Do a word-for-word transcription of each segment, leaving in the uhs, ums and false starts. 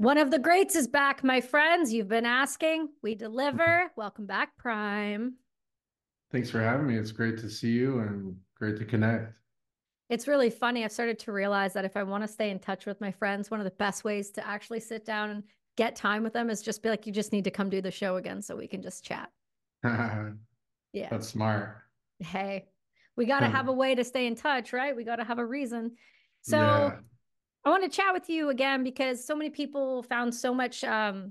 One of the greats is back, my friends. You've been asking. We deliver. Welcome back, Prime. Thanks for having me. It's great to see you and great to connect. It's really funny. I've started to realize that if I want to stay in touch with my friends, one of the best ways to actually sit down and get time with them is just be like, you just need to come do the show again so we can just chat. Yeah. That's smart. Hey, we got to have a way to stay in touch, right? We got to have a reason. So Yeah. I want to chat with you again because so many people found so much um,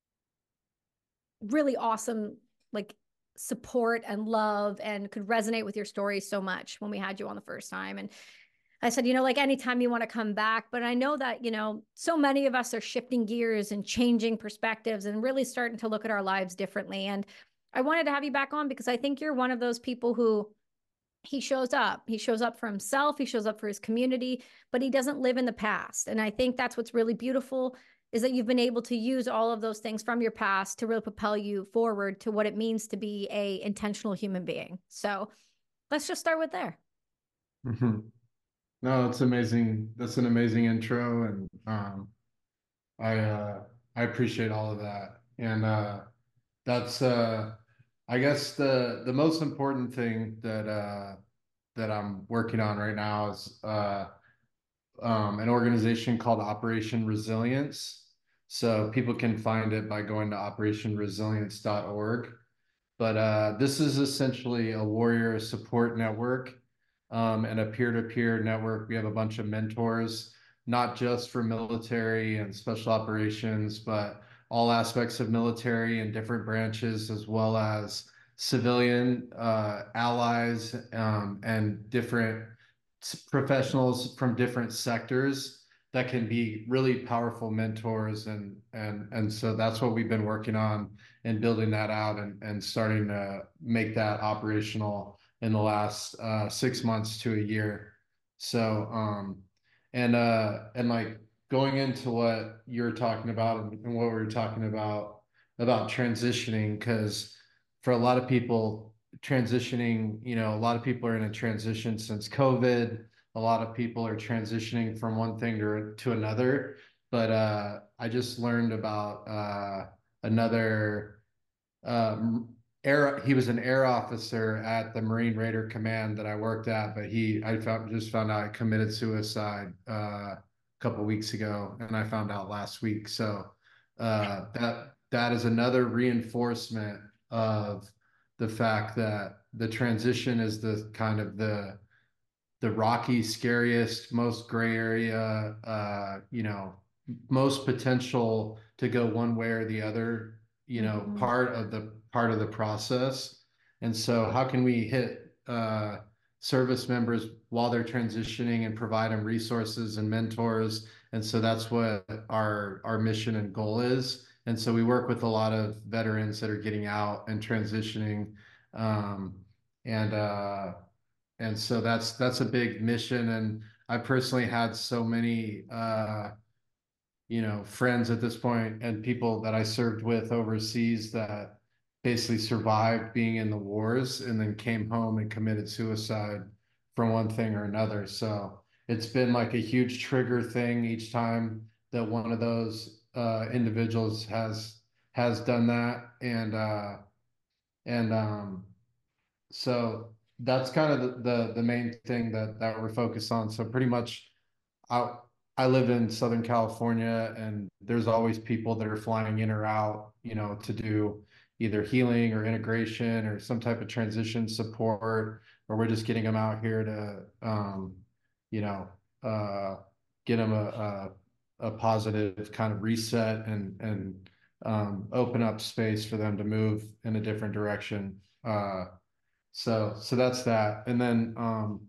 really awesome like support and love and could resonate with your story so much when we had you on the first time. And I said, you know, like anytime you want to come back, but I know that, you know, so many of us are shifting gears and changing perspectives and really starting to look at our lives differently. And I wanted to have you back on because I think you're one of those people who he shows up. He shows up for himself, he shows up for his community, but he doesn't live in the past. And I think that's what's really beautiful is that you've been able to use all of those things from your past to really propel you forward to what it means to be a intentional human being. So, let's just start with there. Mhm. No, it's amazing. That's an amazing intro, and um, I uh, I appreciate all of that. And uh, that's uh, I guess the the most important thing that uh, that I'm working on right now is uh, um, an organization called Operation Resilience. So people can find it by going to operation resilience dot org. But uh, this is essentially a warrior support network um, and a peer-to-peer network. We have a bunch of mentors, not just for military and special operations, but all aspects of military and different branches, as well as civilian uh, allies um, and different professionals from different sectors that can be really powerful mentors. And and and so that's what we've been working on and building that out and, and starting to make that operational in the last uh, six months to a year. So, um, and uh, and like going into what you're talking about and, and what we were talking about about transitioning, because for a lot of people, transitioning, you know, a lot of people are in a transition since COVID. A lot of people are transitioning from one thing to, to another. But uh, I just learned about uh, another um, air. He was an air officer at the Marine Raider Command that I worked at, but he I found just found out he committed suicide uh, a couple weeks ago, and I found out last week. So uh, that that is another reinforcement of the fact that the transition is the kind of the the rocky, scariest, most gray area, uh, you know, most potential to go one way or the other, you know, Mm-hmm. part of the part of the process. And so how can we hit uh, service members while they're transitioning and provide them resources and mentors? And so that's what our our mission and goal is. And so we work with a lot of veterans that are getting out and transitioning. Um, and uh, and so that's that's a big mission. And I personally had so many uh you know friends at this point and people that I served with overseas that basically survived being in the wars and then came home and committed suicide from one thing or another. So it's been like a huge trigger thing each time that one of those uh individuals has has done that. And uh and um so that's kind of the, the the main thing that that we're focused on. So pretty much I I live in Southern California, and there's always people that are flying in or out, you know, to do either healing or integration or some type of transition support, or we're just getting them out here to um, you know, uh get them a, a a positive kind of reset and and um, open up space for them to move in a different direction. Uh, so so that's that. And then um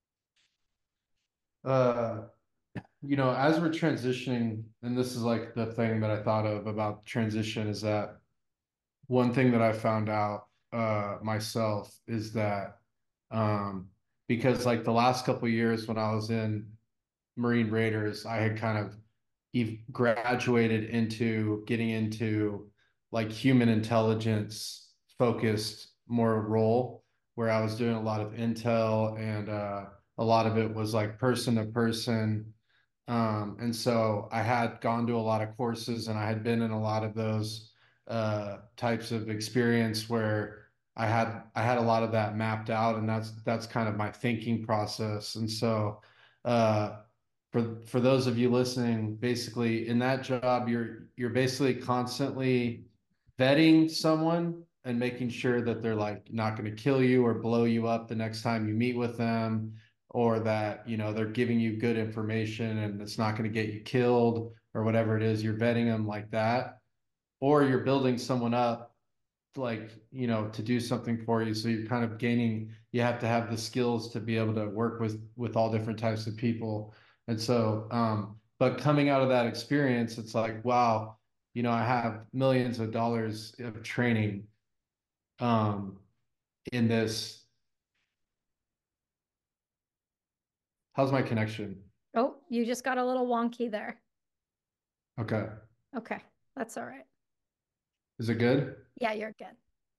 uh you know, as we're transitioning, and this is like the thing that I thought of about transition is that one thing that I found out uh myself is that um because like the last couple of years when I was in Marine Raiders, I had kind of ev- graduated into getting into like human intelligence focused more role where I was doing a lot of intel and uh, a lot of it was like person to person Um, and so I had gone to a lot of courses and I had been in a lot of those uh, types of experience where I had I had a lot of that mapped out, and that's that's kind of my thinking process. And so uh, for for those of you listening, basically in that job, you're you're basically constantly vetting someone and making sure that they're like not going to kill you or blow you up the next time you meet with them, or that, you know, they're giving you good information and it's not going to get you killed or whatever it is. You're vetting them like that, or you're building someone up, like, you know, to do something for you. So you're kind of gaining, you have to have the skills to be able to work with with all different types of people. And so um but coming out of that experience, it's like, wow, you know, I have millions of dollars of training um in this. How's my connection? Oh, you just got a little wonky there. Okay. Okay, that's all right. Is it good? Yeah, you're good.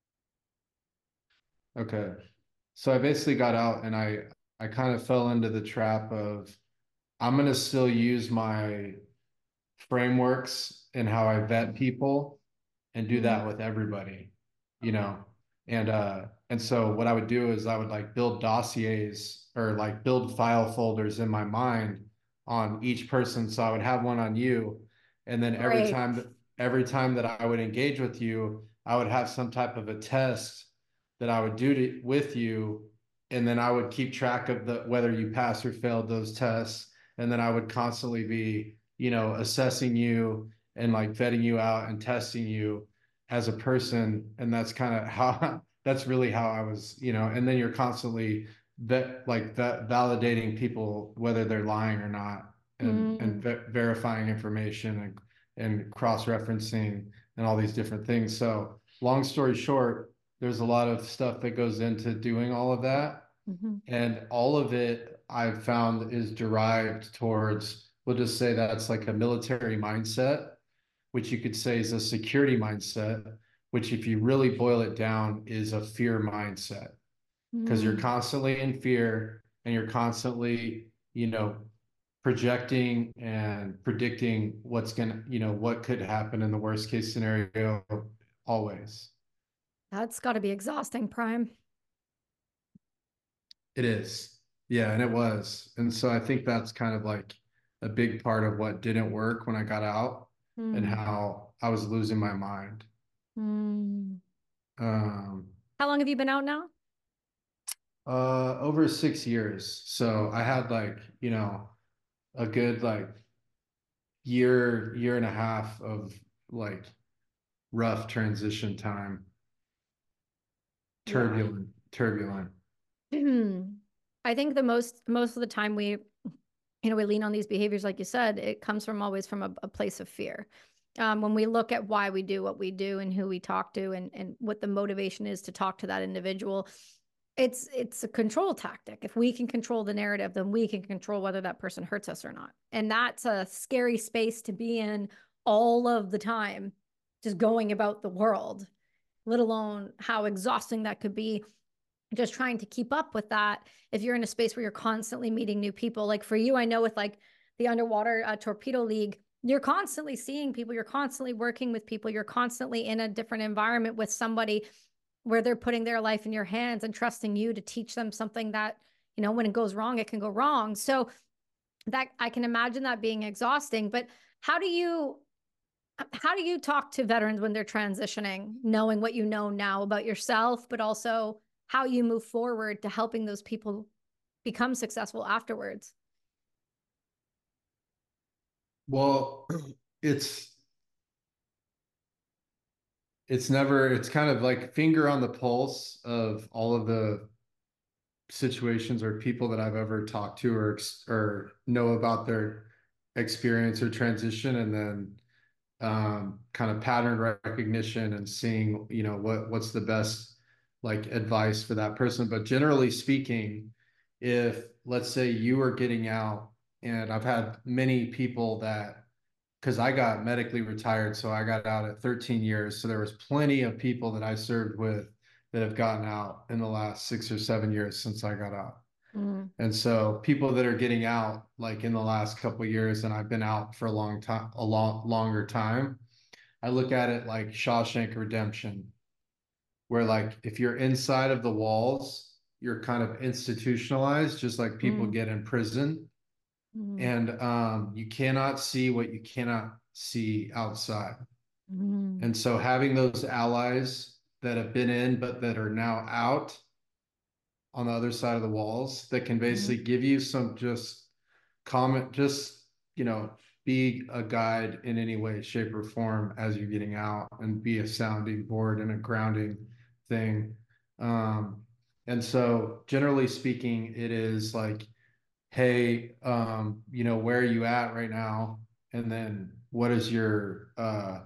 Okay. So I basically got out and I I kind of fell into the trap of I'm gonna still use my frameworks and how I vet people and do Mm, that with everybody, you know. And uh and so what I would do is I would like build dossiers or like build file folders in my mind on each person. So I would have one on you, and then every great. time that every time that I would engage with you, I would have some type of a test that I would do to, with you, and then I would keep track of the whether you passed or failed those tests, and then I would constantly be, you know, assessing you and like vetting you out and testing you as a person. And that's kind of how that's really how I was, you know. And then you're constantly vet like that validating people whether they're lying or not, and and Mm, ve- verifying information and and cross-referencing and all these different things. So long story short, there's a lot of stuff that goes into doing all of that, mhm. and all of it I've found is derived towards, we'll just say that's like a military mindset, which you could say is a security mindset, which if you really boil it down is a fear mindset, because you're Mm. constantly in fear and you're constantly, you know, projecting and predicting what's gonna, you know, what could happen in the worst case scenario always. That's got to be exhausting, Prime. It is. Yeah, and it was. And so I think that's kind of like a big part of what didn't work when I got out and Mm, how I was losing my mind. mm. Um, How long have you been out now? uh, over six years. So I had like, you know, a good like year, year and a half of like rough transition time, Yeah. turbulent, turbulent. I think the most most of the time we, you know, we lean on these behaviors, like you said, it comes from always from a, a place of fear. Um, when we look at why we do what we do and who we talk to and and what the motivation is to talk to that individual, it's it's a control tactic. If we can control the narrative, then we can control whether that person hurts us or not. And that's a scary space to be in all of the time, just going about the world, let alone how exhausting that could be just trying to keep up with that. If you're in a space where you're constantly meeting new people, like for you, I know with like the underwater uh, torpedo league, you're constantly seeing people, you're constantly working with people, you're constantly in a different environment with somebody where they're putting their life in your hands and trusting you to teach them something that, you know, when it goes wrong, it can go wrong. So that I can imagine that being exhausting. But how do you how do you talk to veterans when they're transitioning, knowing what you know now about yourself, but also how you move forward to helping those people become successful afterwards? Well, it's it's never, it's kind of like finger on the pulse of all of the situations or people that I've ever talked to or or know about their experience or transition, and then um, kind of pattern recognition and seeing, you know, what what's the best like advice for that person. But generally speaking, if let's say you are getting out, and I've had many people that, because I got medically retired, so I got out at thirteen years. So there was plenty of people that I served with that have gotten out in the last six or seven years since I got out. Mm, And so people that are getting out like in the last couple of years, and I've been out for a long time, a long longer time, I look at it like Shawshank Redemption, where like if you're inside of the walls, you're kind of institutionalized, just like people mm, get in prison. mm, And um, you cannot see what you cannot see outside. mm, And so having those allies that have been in but that are now out on the other side of the walls that can mm, basically give you some just comment, just, you know, be a guide in any way, shape, or form as you're getting out and be a sounding board and a grounding thing. Um, and so generally speaking, it is like, hey, um, you know, where are you at right now? And then what is your uh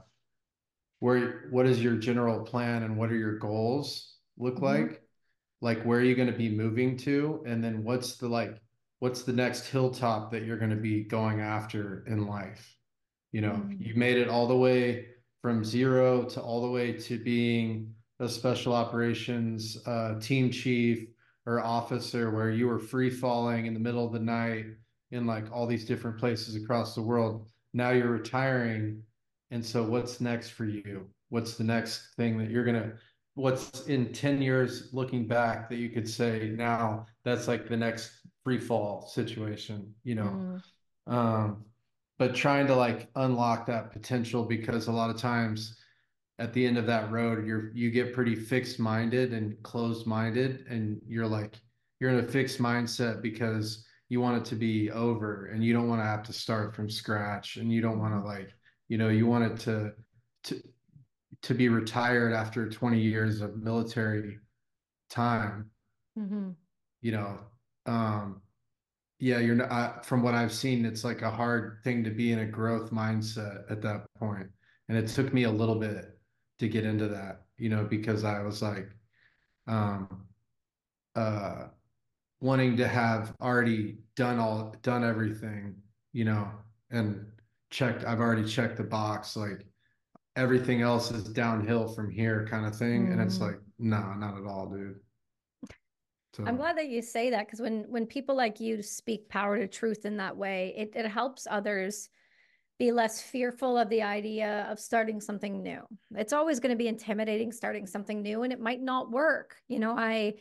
where what is your general plan and what are your goals look mhm, like? Like where are you going to be moving to? And then what's the like what's the next hilltop that you're going to be going after in life? You know, mm, you made it all the way from zero to all the way to being a special operations uh, team chief or officer where you were free falling in the middle of the night in like all these different places across the world. Now you're retiring. And so what's next for you? What's the next thing that you're going to, what's in ten years looking back that you could say now that's like the next free fall situation, you know? mm, Um, but trying to like unlock that potential because a lot of times at the end of that road, you're you get pretty fixed minded and closed minded, and you're like you're in a fixed mindset because you want it to be over and you don't want to have to start from scratch and you don't want to mhm, like you know you want it to to to be retired after twenty years of military time, mhm. you know. Um, yeah, you're not, uh, from what I've seen, it's like a hard thing to be in a growth mindset at that point. And it took me a little bit to get into that, you know, because I was like, um, uh, wanting to have already done all, done everything, you know, and checked, I've already checked the box, like everything else is downhill from here kind of thing. And it's Mm. like, no, not at all, dude. I'm So, glad that you say that because when when people like you speak power to truth in that way, it, it helps others be less fearful of the idea of starting something new. It's always going to be intimidating starting something new and it might not work. You know, I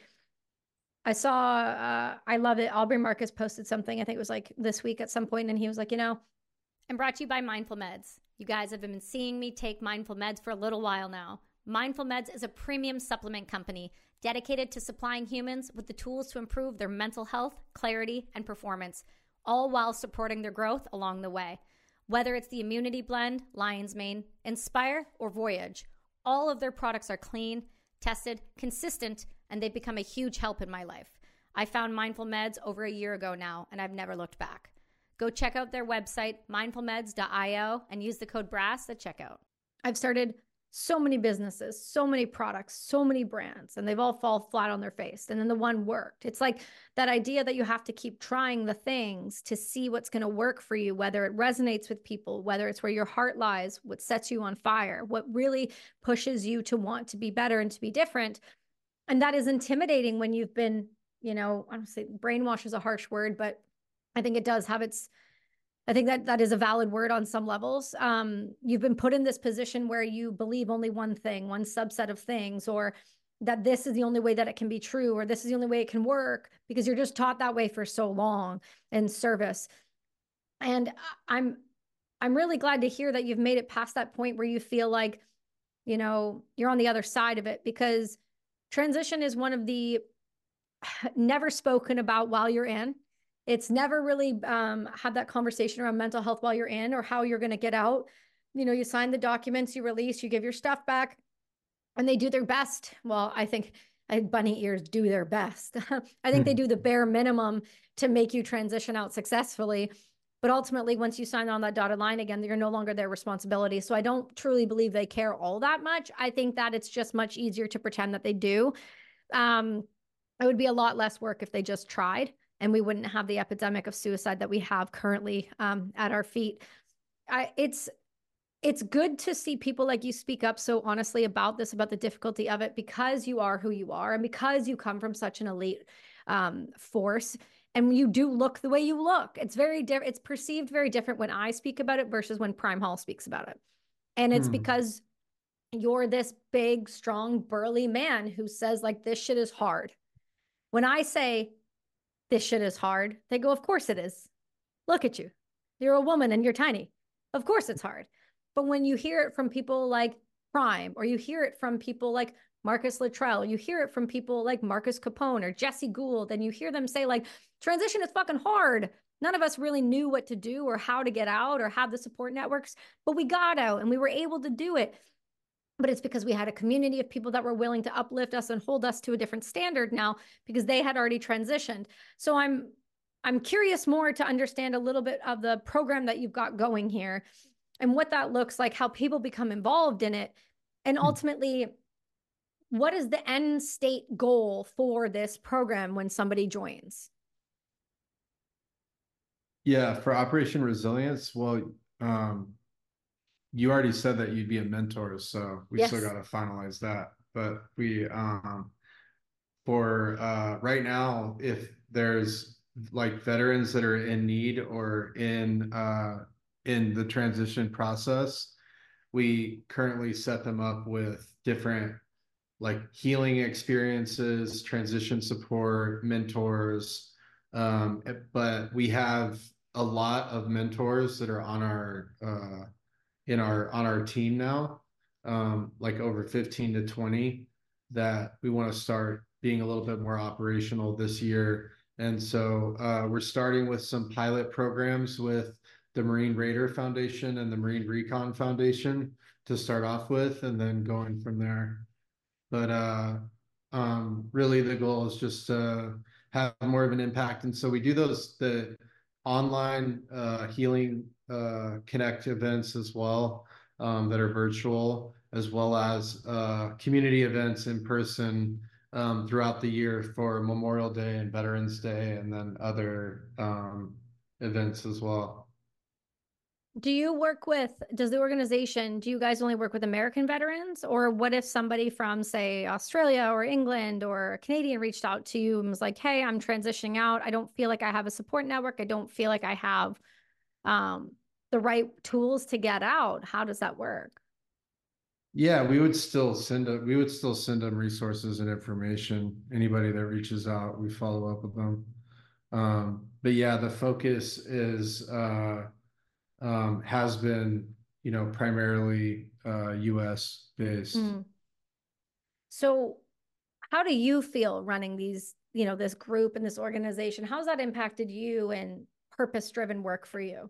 I saw uh I love it. Aubrey Marcus posted something, I think it was like this week at some point, and he was like, you know, I'm brought to you by Mindful Meds. You guys have been seeing me take Mindful Meds for a little while now. Mindful Meds is a premium supplement company dedicated to supplying humans with the tools to improve their mental health, clarity, and performance, all while supporting their growth along the way. Whether it's the Immunity Blend, Lion's Mane, Inspire, or Voyage, all of their products are clean, tested, consistent, and they've become a huge help in my life. I found Mindful Meds over a year ago now, and I've never looked back. Go check out their website, mindful meds dot io, and use the code BRASS at checkout. I've started so many businesses, so many products, so many brands, and they've all fall flat on their face. And then the one worked. It's like that idea that you have to keep trying the things to see what's going to work for you, whether it resonates with people, whether it's where your heart lies, what sets you on fire, what really pushes you to want to be better and to be different. And that is intimidating when you've been, you know, I don't say brainwash is a harsh word, but I think it does have its I think that that is a valid word on some levels. Um, you've been put in this position where you believe only one thing, one subset of things, or that this is the only way that it can be true, or this is the only way it can work because you're just taught that way for so long in service. And I'm I'm really glad to hear that you've made it past that point where you feel like, you know, you're on the other side of it because transition is one of the never spoken about while you're in. It's never really um, had that conversation around mental health while you're in or how you're going to get out. You know, you sign the documents, you release, you give your stuff back, and they do their best. Well, I think I bunny ears do their best. I think they do the bare minimum to make you transition out successfully. But ultimately, once you sign on that dotted line again, you're no longer their responsibility. So I don't truly believe they care all that much. I think that it's just much easier to pretend that they do. Um, it would be a lot less work if they just tried and we wouldn't have the epidemic of suicide that we have currently um, at our feet. I, it's it's good to see people like you speak up so honestly about this, about the difficulty of it, because you are who you are and because you come from such an elite um, force. And you do look the way you look. It's very different. It's perceived very different when I speak about it versus when Prime Hall speaks about it. And it's Hmm. because you're this big, strong, burly man who says, like, this shit is hard. When I say this shit is hard, they go, of course it is. Look at you. You're a woman and you're tiny. Of course it's hard. But when you hear it from people like Prime, or you hear it from people like Marcus Luttrell, you hear it from people like Marcus Capone or Jesse Gould, and you hear them say, like, transition is fucking hard. None of us really knew what to do or how to get out or have the support networks, but we got out and we were able to do it. But it's because we had a community of people that were willing to uplift us and hold us to a different standard now because they had already transitioned. So I'm I'm curious more to understand a little bit of the program that you've got going here and what that looks like, how people become involved in it, and ultimately, what is the end state goal for this program when somebody joins? Yeah, for Operation Resilience, well, um, you already said that you'd be a mentor, so we still Yes. got to finalize that. But we, um, for uh, right now, if there's like veterans that are in need or in uh, in the transition process, we currently set them up with different like healing experiences, transition support, mentors. Um, but we have a lot of mentors that are on our uh, in our on our team now, um, like over fifteen to twenty that we want to start being a little bit more operational this year. And so uh, we're starting with some pilot programs with the Marine Raider Foundation and the Marine Recon Foundation to start off with, and then going from there. But uh, um, really, the goal is just to have more of an impact. And so we do those the online uh, healing uh, connect events as well, um, that are virtual, as well as uh, community events in person, um, throughout the year for Memorial Day and Veterans Day, and then other um, events as well. Do you work with, does the organization, do you guys only work with American veterans? Or what if somebody from, say, Australia or England or a Canadian reached out to you and was like, hey, I'm transitioning out. I don't feel like I have a support network. I don't feel like I have um, the right tools to get out. How does that work? Yeah, we would still send a, we would still send them resources and information. Anybody that reaches out, we follow up with them. Um, but yeah, the focus is uh, um, has been, you know, primarily uh, U S based. Mm. So, how do you feel running these, you know, this group and this organization? How's that impacted you and purpose driven work for you?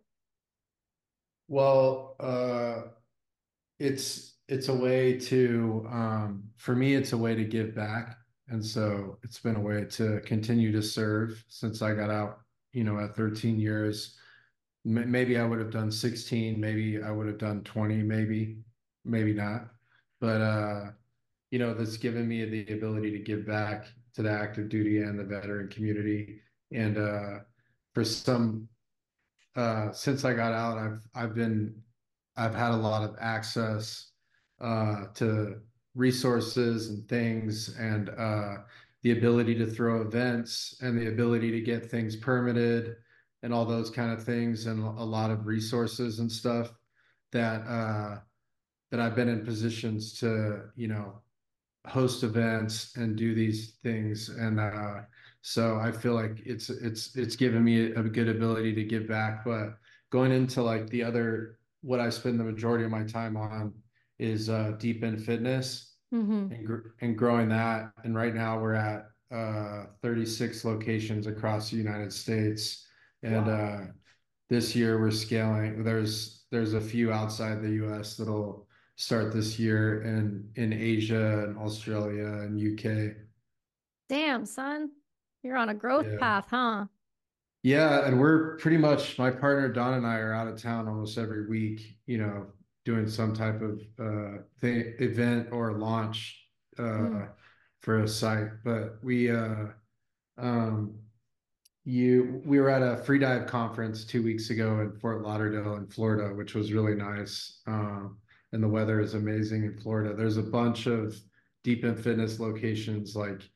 Well, uh, it's it's a way to um, for me, it's a way to give back, and so it's been a way to continue to serve since I got out, you know, at thirteen years. Maybe I would have done sixteen, maybe I would have done twenty, maybe, maybe not. But uh, you know, that's given me the ability to give back to the active duty and the veteran community. And uh, for some, uh, since I got out, I've I've been I've had a lot of access uh, to resources and things, and uh, the ability to throw events, and the ability to get things permitted, and all those kind of things, and a lot of resources and stuff that uh, that I've been in positions to, you know, host events and do these things. And uh, so I feel like it's it's it's given me a good ability to give back. But going into like the other, what I spend the majority of my time on is uh, deep in fitness, Mm-hmm. and gr- and growing that. And right now we're at uh, thirty-six locations across the United States, and Wow. uh, this year we're scaling. There's there's a few outside the U S that'll start this year, and in Asia and Australia and U K. Damn, son. You're on a growth Yeah. path, huh? Yeah, and we're pretty much, my partner Don and I are out of town almost every week, you know, doing some type of uh thing, event or launch Mm. uh for a site. But we uh um You, we were at a free dive conference two weeks ago in Fort Lauderdale in Florida, which was really nice. Um, and the weather is amazing in Florida. There's a bunch of deep in fitness locations, like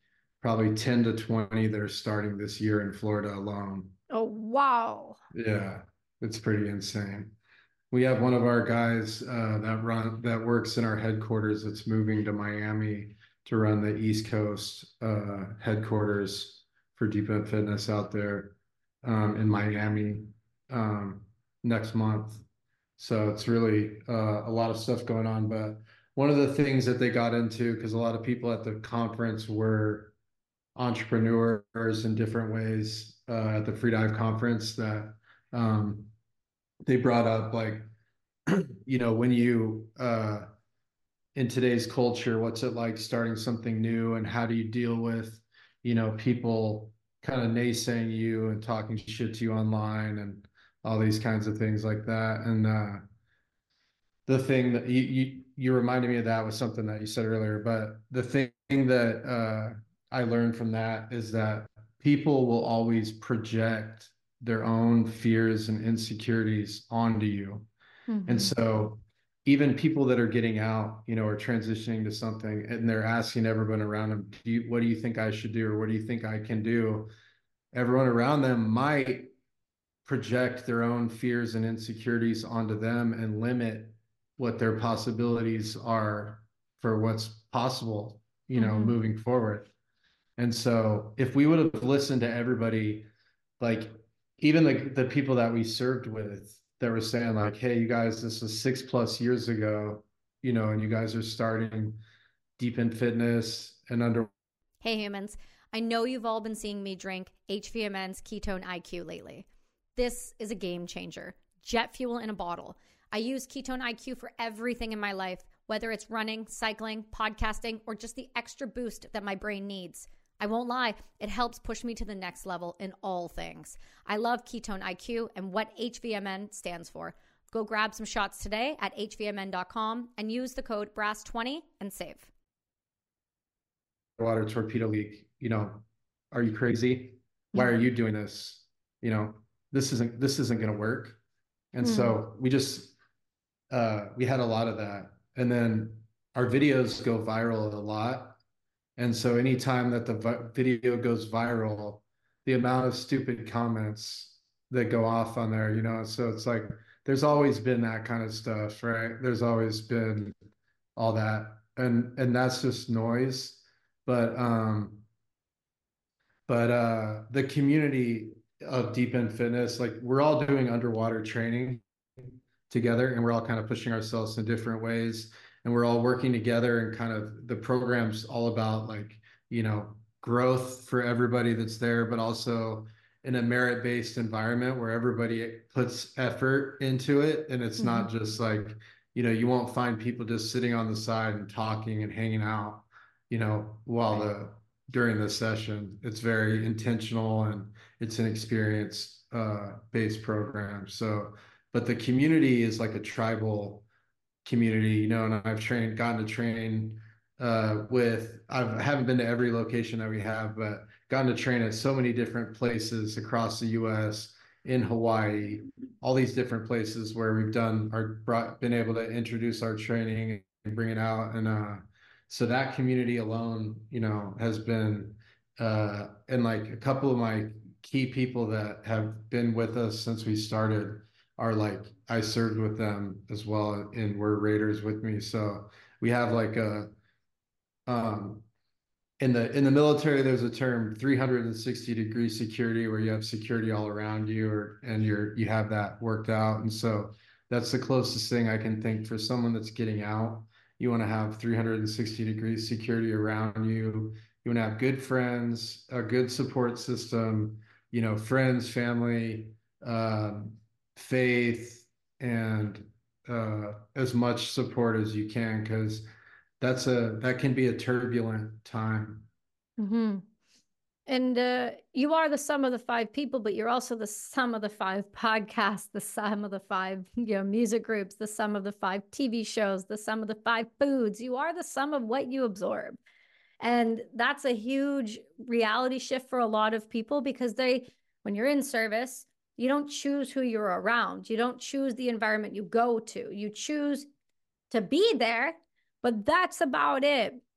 probably ten to twenty that are starting this year in Florida alone. Oh, wow. Yeah, it's pretty insane. We have one of our guys uh, that run that works in our headquarters that's moving to Miami to run the East Coast uh, headquarters for Deep End Fitness out there um, in Miami um, next month. So it's really uh, a lot of stuff going on. But one of the things that they got into, because a lot of people at the conference were entrepreneurs in different ways uh, at the Free Dive conference, that um, they brought up like, you know, when you uh, in today's culture, what's it like starting something new, and how do you deal with, you know, people kind of naysaying you and talking shit to you online and all these kinds of things like that. And uh, the thing that you, you you reminded me of that was something that you said earlier, but the thing that uh, I learned from that is that people will always project their own fears and insecurities onto you. And Mm-hmm. so even people that are getting out, you know, are transitioning to something and they're asking everyone around them, do you, what do you think I should do? Or what do you think I can do? Everyone around them might project their own fears and insecurities onto them and limit what their possibilities are for what's possible, you know, Mm-hmm. moving forward. And so if we would have listened to everybody, like even the, the people that we served with that were saying like, hey, you guys, this was six plus years ago, you know, and you guys are starting Deep End Fitness and under. Hey, humans. I know you've all been seeing me drink H V M N's Ketone I Q lately. This is a game changer. Jet fuel in a bottle. I use Ketone I Q for everything in my life, whether it's running, cycling, podcasting, or just the extra boost that my brain needs. I won't lie, it helps push me to the next level in all things. I love Ketone I Q and what H V M N stands for. Go grab some shots today at H V M N dot com and use the code B R A S S twenty and save. Water torpedo leak, you know, are you crazy? Why are you doing this? You know, this isn't this isn't going to work. And Mm. so we just uh we had a lot of that. And then our videos go viral a lot. And so anytime that the vi- video goes viral, the amount of stupid comments that go off on there, you know, so it's like there's always been that kind of stuff, right? There's always been all that. And and that's just noise. But um but uh the community of Deep End Fitness, like we're all doing underwater training together and we're all kind of pushing ourselves in different ways and we're all working together, and kind of the program's all about like, you know, growth for everybody that's there, but also in a merit-based environment where everybody puts effort into it, and it's Mm-hmm. not just like, you know, you won't find people just sitting on the side and talking and hanging out, you know, while the during the session. It's very intentional and it's an experience uh based program. So but the community is like a tribal community, you know, and I've trained, gotten to train uh, with, I've, I haven't been to every location that we have, but gotten to train at so many different places across the U S, in Hawaii, all these different places where we've done our, brought, been able to introduce our training and bring it out. And uh, so that community alone, you know, has been, uh, and like a couple of my key people that have been with us since we started are like, I served with them as well and were Raiders with me. So we have like a um in the in the military there's a term three hundred sixty degree security, where you have security all around you, or and you're you have that worked out. And so that's the closest thing I can think for someone that's getting out. You want to have three hundred sixty degrees security around you. You want to have good friends, a good support system, you know, friends, family, um, faith, and uh, as much support as you can, because that's a that can be a turbulent time. Mm-hmm. And uh, you are the sum of the five people, but you're also the sum of the five podcasts, the sum of the five, you know, music groups, the sum of the five T V shows, the sum of the five foods. You are the sum of what you absorb. And that's a huge reality shift for a lot of people, because they, when you're in service, you don't choose who you're around. You don't choose the environment you go to. You choose to be there, but that's about it.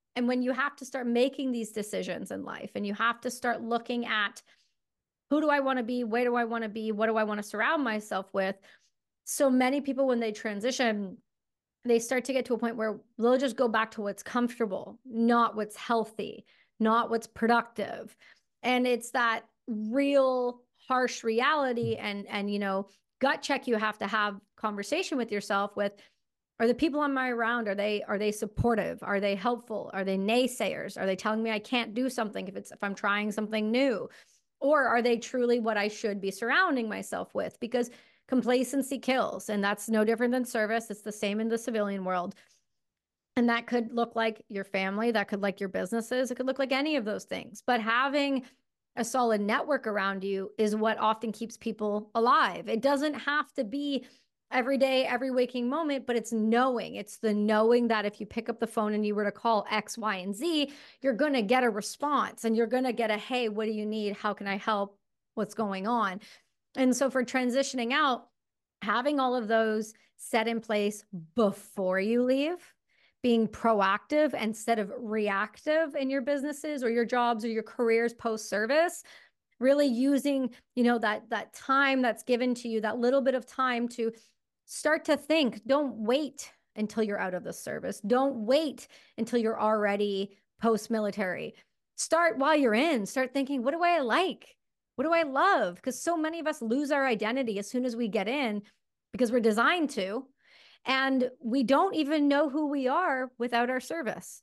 And when you have to start making these decisions in life and you have to start looking at who do I want to be? Where do I want to be? What do I want to surround myself with? So many people, when they transition, they start to get to a point where they'll just go back to what's comfortable, not what's healthy, not what's productive. And it's that real harsh reality and, and, you know, gut check you have to have conversation with yourself with, are the people on my around, are they, are they supportive? Are they helpful? Are they naysayers? Are they telling me I can't do something if it's, if I'm trying something new? Or are they truly what I should be surrounding myself with? Because complacency kills, and that's no different than service. It's the same in the civilian world. And that could look like your family, that could like your businesses, it could look like any of those things. But having a solid network around you is what often keeps people alive. It doesn't have to be every day, every waking moment, but it's knowing. It's the knowing that if you pick up the phone and you were to call X, Y, and Z, you're going to get a response and you're going to get a, hey, what do you need? How can I help? What's going on? And so for transitioning out, having all of those set in place before you leave, being proactive instead of reactive in your businesses or your jobs or your careers post-service, really using, you know, that that time that's given to you, that little bit of time to start to think. Don't wait until you're out of the service. Don't wait until you're already post-military. Start while you're in. Start thinking, what do I like? What do I love? Because so many of us lose our identity as soon as we get in because we're designed to. And we don't even know who we are without our service.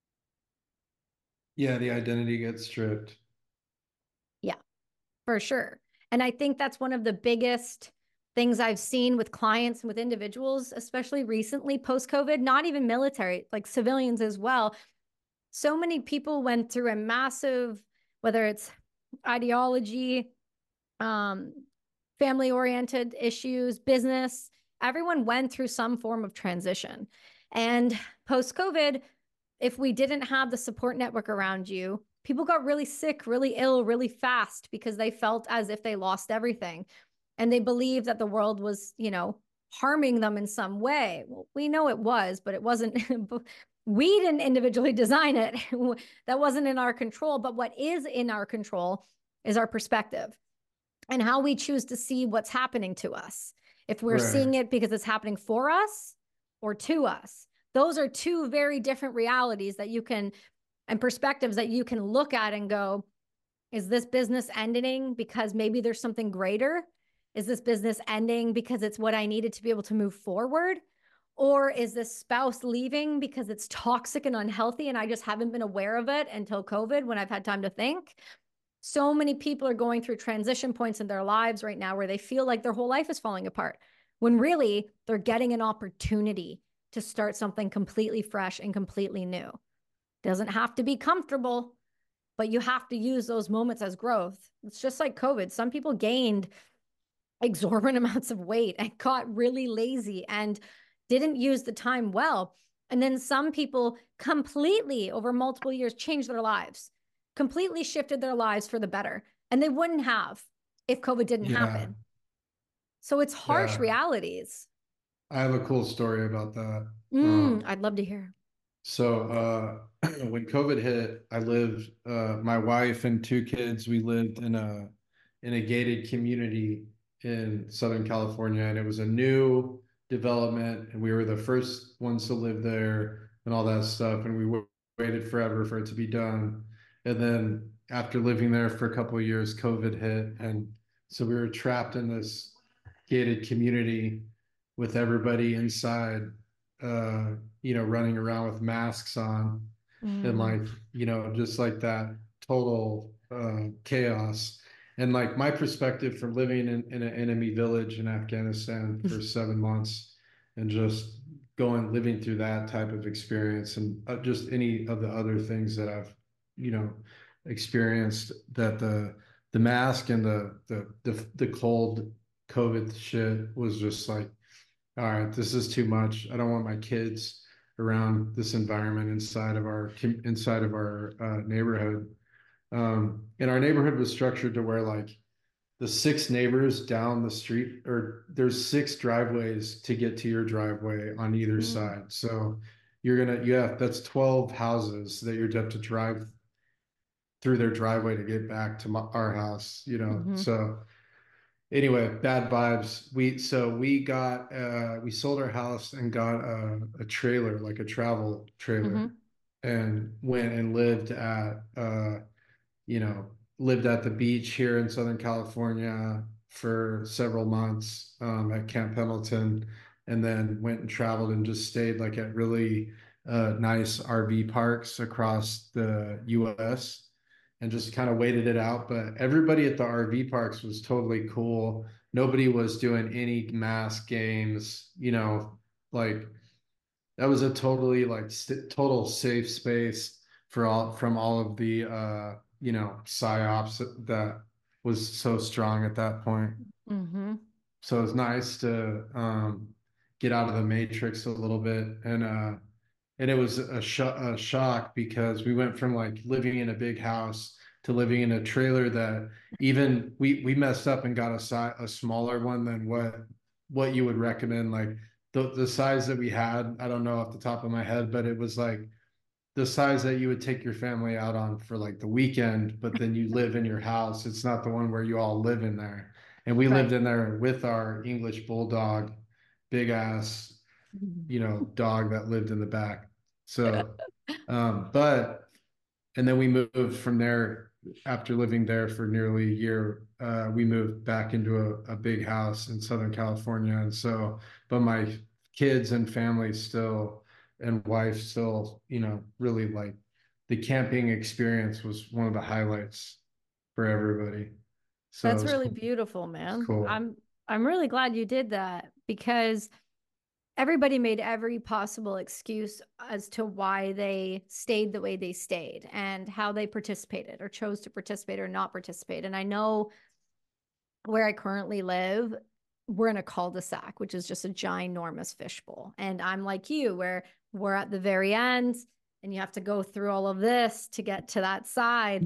Yeah, the identity gets stripped. Yeah, for sure. And I think that's one of the biggest things I've seen with clients and with individuals, especially recently post-COVID, not even military, like civilians as well. So many people went through a massive, whether it's ideology, um, family-oriented issues, business, everyone went through some form of transition. And post-COVID, if we didn't have the support network around you, people got really sick, really ill, really fast because they felt as if they lost everything. And they believed that the world was, you know, harming them in some way. Well, we know it was, but it wasn't. We didn't individually design it. That wasn't in our control. But what is in our control is our perspective and how we choose to see what's happening to us. If we're Right. seeing it because it's happening for us or to us, those are two very different realities that you can, and perspectives that you can look at and go, is this business ending because maybe there's something greater? Is this business ending because it's what I needed to be able to move forward? Or is this spouse leaving because it's toxic and unhealthy and I just haven't been aware of it until COVID when I've had time to think? So many people are going through transition points in their lives right now where they feel like their whole life is falling apart, when really they're getting an opportunity to start something completely fresh and completely new. Doesn't have to be comfortable, but you have to use those moments as growth. It's just like COVID. Some people gained exorbitant amounts of weight and got really lazy and didn't use the time well. And then some people completely over multiple years changed their lives, completely shifted their lives for the better. And they wouldn't have if COVID didn't Yeah. happen. So it's harsh Yeah. realities. I have a cool story about that. Mm, Um, I'd love to hear. so uh, when COVID hit, I lived, uh, my wife and two kids, we lived in a in a gated community in Southern California, and it was a new development, and we were the first ones to live there and all that stuff, and we w- waited forever for it to be done. And then after living there for a couple of years, COVID hit, and so we were trapped in this gated community with everybody inside, uh, you know, running around with masks on and Mm. like, you know, just like that total uh, chaos. And like my perspective from living in, in an enemy village in Afghanistan for seven months and just going, living through that type of experience and uh, just any of the other things that I've, you know, experienced, that the, the mask and the, the, the, the cold COVID shit was just like, all right, this is too much. I don't want my kids around this environment inside of our inside of our uh, neighborhood. Um, and our neighborhood was structured to where like the six neighbors down the street, or there's six driveways to get to your driveway on either Mm. side. So you're gonna, you have, that's twelve houses that you're have to drive through their driveway to get back to my, our house, you know. Mm-hmm. So anyway, bad vibes. We so we got uh we sold our house and got a, a trailer, like a travel trailer, Mm-hmm. and went and lived at uh you know, lived at the beach here in Southern California for several months um, at Camp Pendleton, and then went and traveled and just stayed like at really uh, nice R V parks across the U S and just kind of waited it out. But everybody at the R V parks was totally cool. Nobody was doing any mass games, you know, like that was a totally like st- total safe space for all from all of the uh you know psyops that was so strong at that point. Mm-hmm. So it's nice to um get out of the matrix a little bit, and uh and it was a, sh- a shock because we went from like living in a big house to living in a trailer that even we we messed up and got a si- a smaller one than what what you would recommend. Like the the size that we had, I don't know off the top of my head, but it was like the size that you would take your family out on for like the weekend, but then you live in your house. It's not the one where you all live in there. And we lived Right. in there with our English bulldog, big ass, you know, dog that lived in the back. So, um, but, and then we moved from there after living there for nearly a year. Uh, we moved back into a, a big house in Southern California. And so, but my kids and family still, and wife still, you know, really like the camping experience was one of the highlights for everybody. So it That's was really cool. beautiful, It's man. cool. I'm I'm really glad you did that because everybody made every possible excuse as to why they stayed the way they stayed and how they participated or chose to participate or not participate. And I know where I currently live, we're in a cul-de-sac, which is just a ginormous fishbowl. And I'm like you, where we're at the very end and you have to go through all of this to get to that side.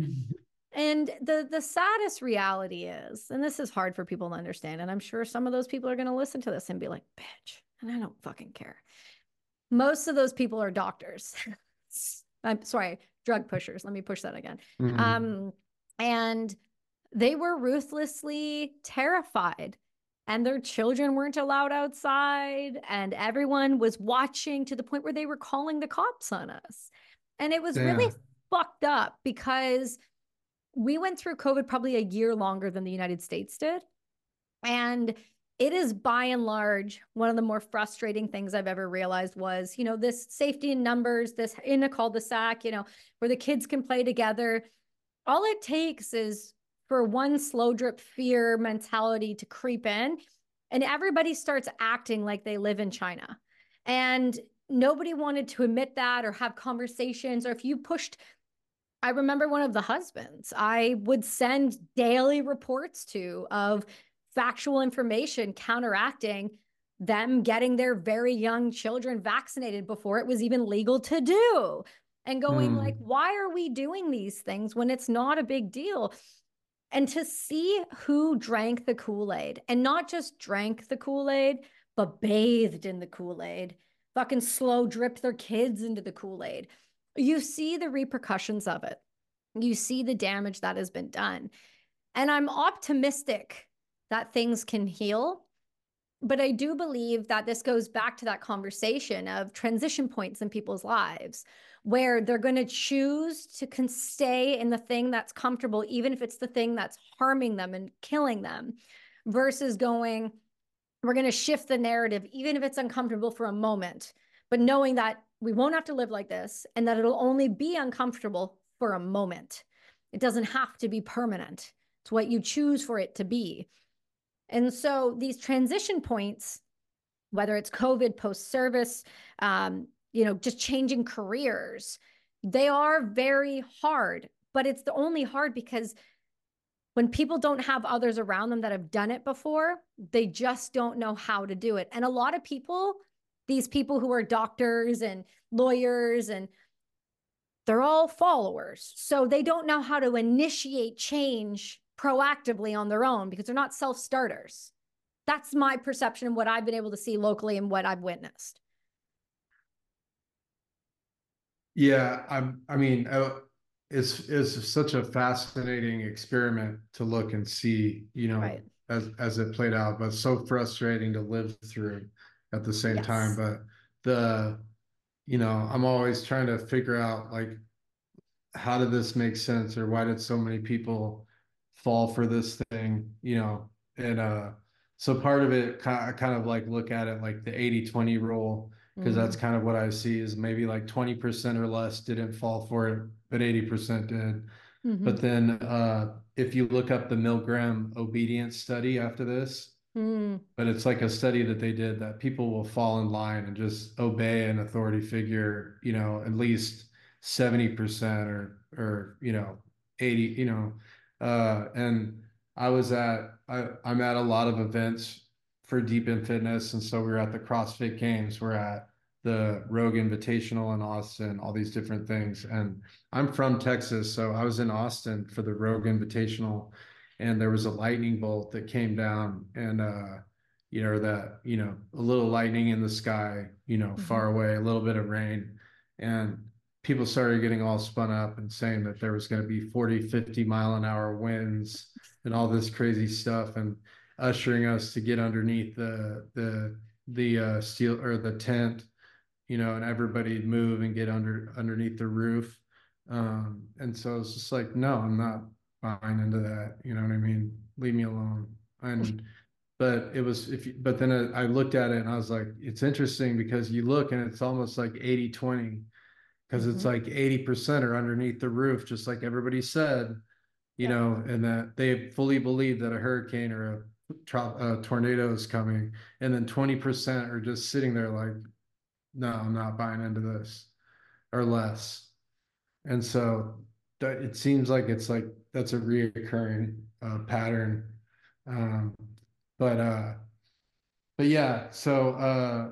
And the the saddest reality is, and this is hard for people to understand, and I'm sure some of those people are going to listen to this and be like, bitch, and I don't fucking care. Most of those people are doctors. I'm sorry, drug pushers. Let me push that again. Mhm. Um, and they were ruthlessly terrified, and their children weren't allowed outside, and everyone was watching to the point where they were calling the cops on us. And it was really Damn. fucked up because we went through COVID probably a year longer than the United States did. And it is by and large one of the more frustrating things I've ever realized was, you know, this safety in numbers, this in a cul-de-sac, you know, where the kids can play together. All it takes is for one slow drip fear mentality to creep in, and everybody starts acting like they live in China. And nobody wanted to admit that or have conversations. Or if you pushed, I remember one of the husbands I would send daily reports to of factual information counteracting them getting their very young children vaccinated before it was even legal to do, and going like, Mm. why are we doing these things when it's not a big deal? And to see who drank the Kool-Aid, and not just drank the Kool-Aid, but bathed in the Kool-Aid, fucking slow drip their kids into the Kool-Aid. You see the repercussions of it. You see the damage that has been done. And I'm optimistic that things can heal. But I do believe that this goes back to that conversation of transition points in people's lives where they're going to choose to stay in the thing that's comfortable, even if it's the thing that's harming them and killing them, versus going, we're going to shift the narrative, even if it's uncomfortable for a moment, but knowing that we won't have to live like this and that it'll only be uncomfortable for a moment. It doesn't have to be permanent. It's what you choose for it to be. And so these transition points, whether it's COVID, post service, um, you know, just changing careers, they are very hard. But it's the only hard because when people don't have others around them that have done it before, they just don't know how to do it. And a lot of people, these people who are doctors and lawyers, and they're all followers. So they don't know how to initiate change proactively on their own because they're not self starters. That's my perception of what I've been able to see locally and what I've witnessed. Yeah, I'm, I mean, uh, it's it's such a fascinating experiment to look and see, you know, Right. as as it played out, but so frustrating to live through at the same time. Yes. But the, you know, I'm always trying to figure out like how did this make sense or why did so many people fall for this thing, you know? And uh so part of it kind of, kind of like look at it like the eighty twenty rule because that's Mm. kind of what I see is maybe like twenty percent or less didn't fall for it, but eighty percent did. Mm-hmm. But then uh if you look up the Milgram obedience study after this, Mm. but it's like a study that they did that people will fall in line and just obey an authority figure, you know, at least seventy percent or, or, you know, eighty, you know, uh, and I was at, I, I'm at a lot of events for Deep in Fitness. And so we were at the CrossFit Games, we're at the Rogue Invitational in Austin, all these different things. And I'm from Texas. So I was in Austin for the Rogue Invitational and there was a lightning bolt that came down and, uh, you know, that, you know, a little lightning in the sky, you know, Mm-hmm. far away, a little bit of rain. And people started getting all spun up and saying that there was going to be forty, fifty mile an hour winds and all this crazy stuff and ushering us to get underneath the, the, the uh, steel or the tent, you know, and everybody move and get under underneath the roof. Um, and so it's just like, no, I'm not buying into that. You know what I mean? Leave me alone. And but it was if you, but then I, I looked at it and I was like, it's interesting because you look and it's almost like eighty twenty because it's Mm-hmm. like eighty percent are underneath the roof, just like everybody said, you Yep. know, and that they fully believe that a hurricane or a, a tornado is coming. And then twenty percent are just sitting there like, no, I'm not buying into this or less. And so that it seems like it's like that's a reoccurring uh, pattern. Um, but uh, but yeah, so uh,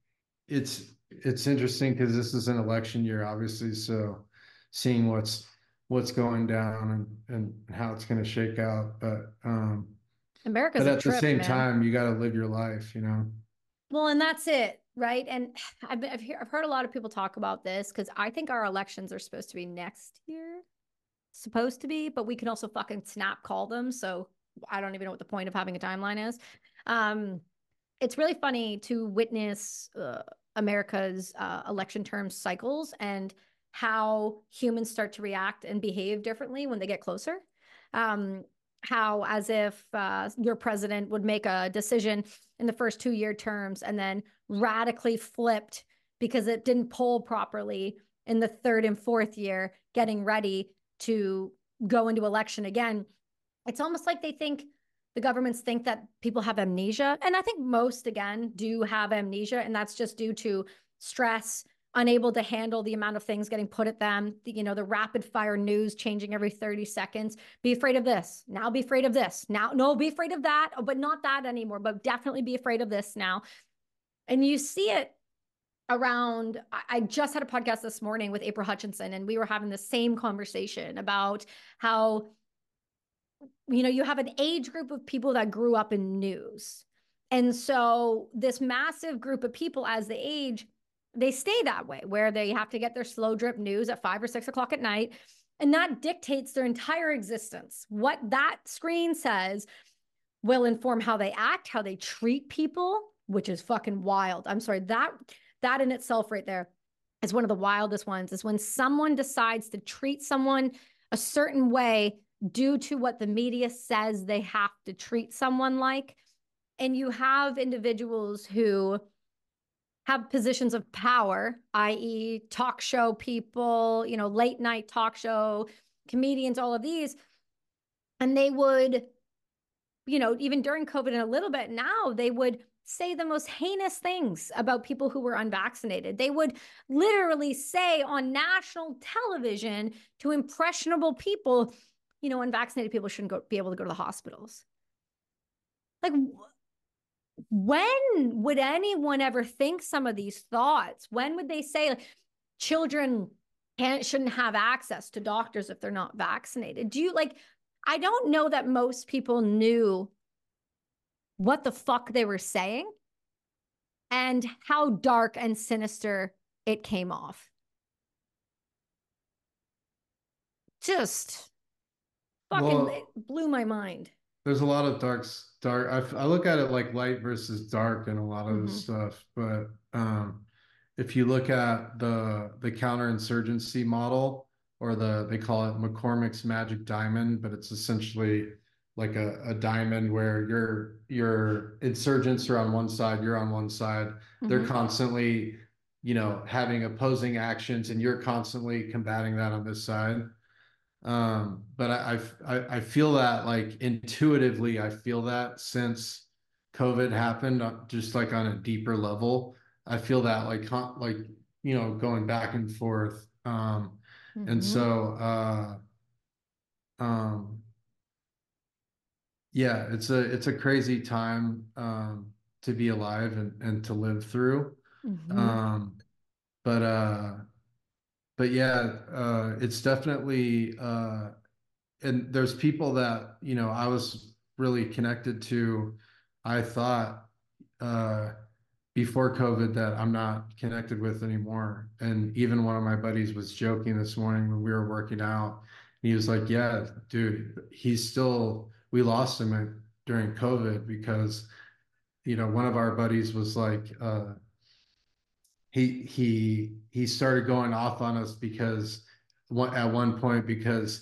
it's it's interesting because this is an election year, obviously. So seeing what's what's going down and and how it's going to shake out, but um, America's but a at the trip, same man. time, you got to live your life, you know. Well, and that's it, right? And I've been, I've, hear, I've heard a lot of people talk about this because I think our elections are supposed to be next year, supposed to be, but we can also fucking snap call them. So I don't even know what the point of having a timeline is. Um, it's really funny to witness uh, America's uh, election term cycles and how humans start to react and behave differently when they get closer. Um, how, as if uh, your president would make a decision in the first two year terms and then radically flipped because it didn't poll properly in the third and fourth year, getting ready to go into election again. It's almost like they think the governments think that people have amnesia. And I think most, again, do have amnesia. And that's just due to stress, unable to handle the amount of things getting put at them, the, you know, the rapid fire news changing every thirty seconds. Be afraid of this. Now be afraid of this. Now, no, be afraid of that, but not that anymore, but definitely be afraid of this now. And you see it around. I just had a podcast this morning with April Hutchinson, and we were having the same conversation about how, you know, you have an age group of people that grew up in news. And so this massive group of people, as they age, they stay that way, where they have to get their slow drip news at five or six o'clock at night. And that dictates their entire existence. What that screen says will inform how they act, how they treat people, which is fucking wild. I'm sorry, that that in itself right there is one of the wildest ones, is when someone decides to treat someone a certain way due to what the media says they have to treat someone like. And you have individuals who have positions of power, that is talk show people, you know, late night talk show comedians, all of these, and they would, you know, even during COVID and a little bit now, they would say the most heinous things about people who were unvaccinated. They would literally say on national television to impressionable people, you know, unvaccinated people shouldn't go, be able to go to the hospitals. Like, when would anyone ever think some of these thoughts? When would they say like, children can't, shouldn't have access to doctors if they're not vaccinated? Do you like, I don't know that most people knew what the fuck they were saying and how dark and sinister it came off. just fucking it Well, blew my mind. there's a lot of darks, dark. I, I look at it like light versus dark in a lot of this Hmm. stuff. But um, if you look at the the counterinsurgency model, or the they call it McCormick's Magic Diamond, but it's essentially like a, a diamond where your your insurgents are on one side, you're on one side. They're Hmm. constantly, you know, having opposing actions, and you're constantly combating that on this side. Um, but I, I I feel that like intuitively, I feel that since COVID happened, uh, just like on a deeper level, I feel that like con- like you know going back and forth. Um, and Hmm. so uh, um, yeah, it's a it's a crazy time um, to be alive and and to live through. Hmm. Um, but uh, but yeah, uh, it's definitely. Uh, and there's people that, you know, I was really connected to, I thought uh before COVID that I'm not connected with anymore. And even one of my buddies was joking this morning when we were working out. He was like, "Yeah, dude, he's still we lost him at, during COVID because, you know, one of our buddies was like uh he he he started going off on us because one, at one point because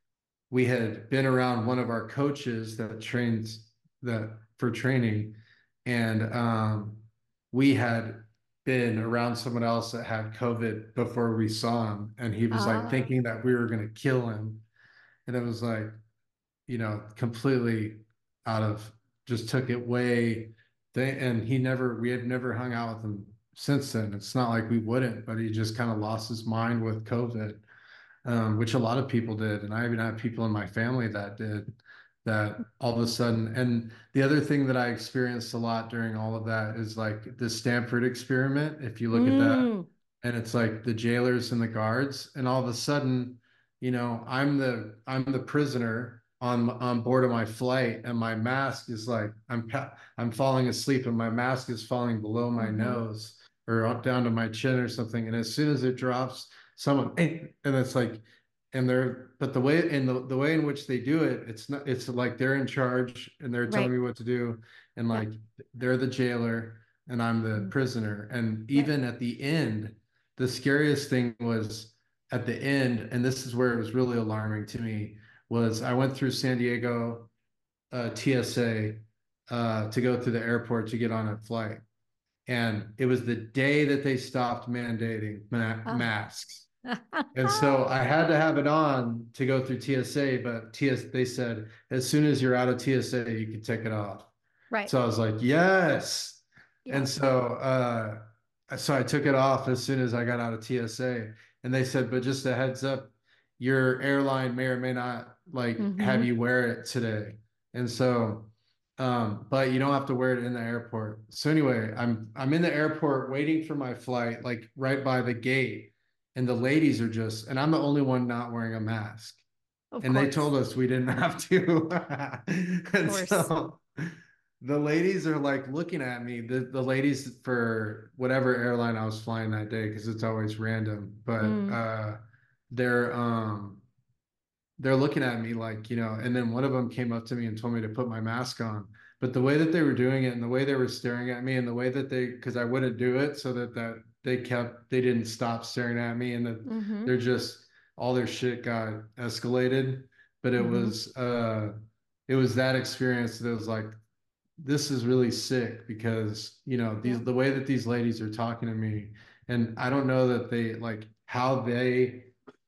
we had been around one of our coaches that trains that for training, and um, we had been around someone else that had COVID before we saw him, and he was like Ah, thinking that we were going to kill him, and it was like, you know, completely out of just took it way. They, and he never, we had never hung out with him since then. It's not like we wouldn't, but he just kind of lost his mind with COVID, um, which a lot of people did. And I even have people in my family that did that all of a sudden. And the other thing that I experienced a lot during all of that is like the Stanford experiment. If you look at that, mm, and it's like the jailers and the guards, and all of a sudden, you know, I'm the I'm the prisoner on on board of my flight, and my mask is like I'm I'm falling asleep, and my mask is falling below my hmm. nose or up down to my chin or something, and as soon as it drops, someone and it's like, and they're but the way in the the way in which they do it, it's not it's like they're in charge and they're telling Right. me what to do, and Yeah. like they're the jailer and I'm the Mm. prisoner, and Right. even at the end the scariest thing was at the end, and this is where it was really alarming to me, was I went through San Diego uh, T S A uh, to go through the airport to get on a flight. And it was the day that they stopped mandating ma Ah. masks. And so I had to have it on to go through T S A, but T S they said as soon as you're out of T S A, you can take it off. Right. So I was like, yes. Yeah. And so uh so I took it off as soon as I got out of T S A. And they said, but just a heads up, your airline may or may not like have Hmm. you wear it today. And so um, but you don't have to wear it in the airport. So anyway, I'm I'm in the airport waiting for my flight, like right by the gate, and the ladies are just, and I'm the only one not wearing a mask. Of And they course. told us we didn't have to. Of And course. so the ladies are like looking at me, the, the ladies for whatever airline I was flying that day, because it's always random, but Mm. uh they're um they're looking at me like, you know, and then one of them came up to me and told me to put my mask on. But the way that they were doing it and the way they were staring at me and the way that they, because I wouldn't do it, so that that they kept, they didn't stop staring at me, and that Hmm. they're just all their shit got escalated. But it Hmm. was uh it was that experience that was like, this is really sick because, you know, Yeah. these the way that these ladies are talking to me, and I don't know that they like how they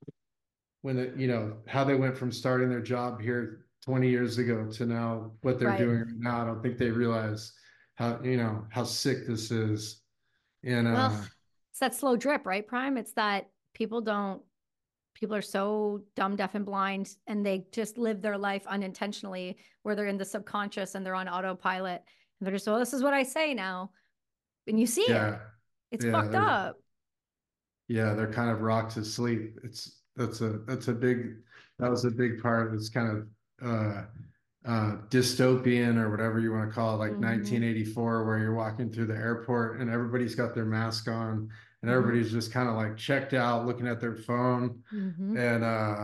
when it, you know, how they went from starting their job here twenty years ago to now what they're Right. doing right now. I don't think they realize how, you know, how sick this is. And Well, uh it's that slow drip, right, Prime? It's that people don't, people are so dumb, deaf, and blind, and they just live their life unintentionally, where they're in the subconscious and they're on autopilot. And they're just, well, this is what I say now. And you see it. yeah, It's yeah, fucked they're up. yeah, they're kind of rocked to sleep. It's that's a that's a big that was a big part of this kind of uh uh, dystopian or whatever you want to call it, like Hmm. nineteen eighty-four, where you're walking through the airport and everybody's got their mask on and Hmm. everybody's just kind of like checked out, looking at their phone. Hmm. And uh,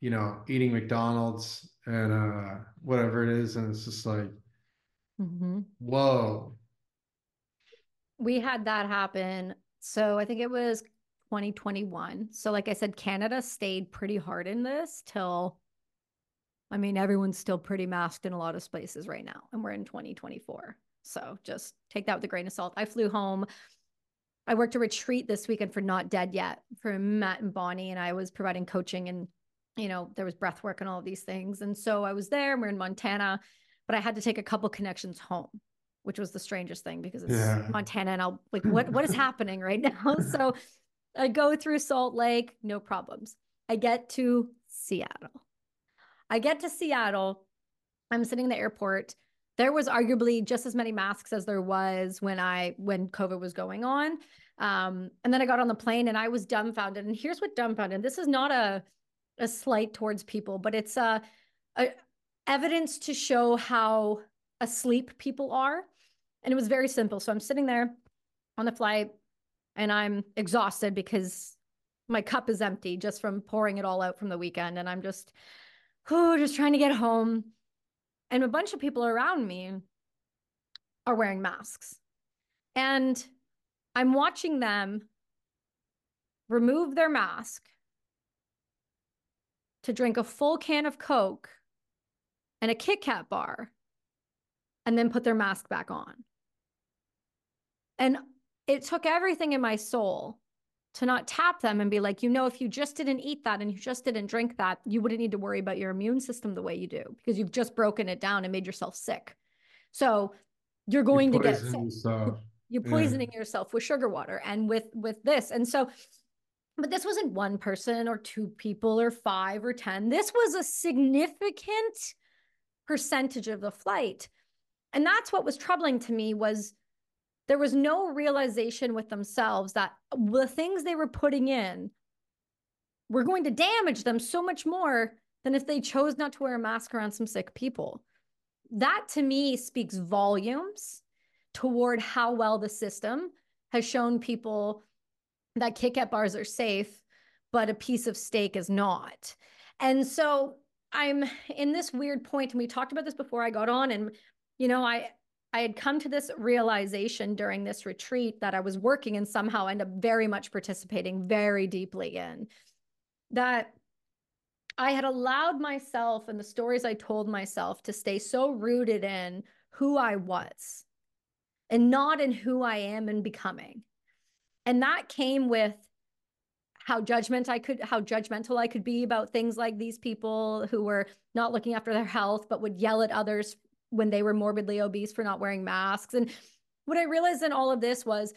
you know, eating McDonald's and uh, whatever it is. And it's just like, Mhm. whoa. We had that happen. So I think it was twenty twenty-one. So, like I said, Canada stayed pretty hard in this till, I mean, everyone's still pretty masked in a lot of places right now, and we're in twenty twenty-four. So just take that with a grain of salt. I flew home. I worked a retreat this weekend for Not Dead Yet for Matt and Bonnie, and I was providing coaching, and you know, there was breath work and all of these things. And so I was there, and we're in Montana, but I had to take a couple connections home, which was the strangest thing because it's Yeah. Montana, and I'll like, what what is happening right now? So I go through Salt Lake, no problems. I get to Seattle. I get to Seattle. I'm sitting in the airport. There was arguably just as many masks as there was when I when COVID was going on. Um, and then I got on the plane and I was dumbfounded. And here's what dumbfounded. This is not a a slight towards people, but it's a, a evidence to show how asleep people are. And it was very simple. So I'm sitting there on the flight and I'm exhausted because my cup is empty just from pouring it all out from the weekend. And I'm just, oh, just trying to get home. And a bunch of people around me are wearing masks. And I'm watching them remove their mask to drink a full can of Coke and a Kit Kat bar and then put their mask back on. And it took everything in my soul to not tap them and be like, you know, if you just didn't eat that and you just didn't drink that, you wouldn't need to worry about your immune system the way you do because you've just broken it down and made yourself sick. So you're You going to get poison sick. yourself. You're Yeah. poisoning yourself with sugar water and with with this. And so, but this wasn't one person or two people or five or ten. This was a significant percentage of the flight. And that's what was troubling to me was there was no realization with themselves that the things they were putting in were going to damage them so much more than if they chose not to wear a mask around some sick people. That to me speaks volumes toward how well the system has shown people that Kit Kat bars are safe, but a piece of steak is not. And so I'm in this weird point, and we talked about this before I got on, and you know, I I had come to this realization during this retreat that I was working and somehow end up very much participating very deeply in that I had allowed myself and the stories I told myself to stay so rooted in who I was and not in who I am and becoming. And that came with how judgment I could, how judgmental I could be about things like these people who were not looking after their health, but would yell at others when they were morbidly obese for not wearing masks. And what I realized in all of this was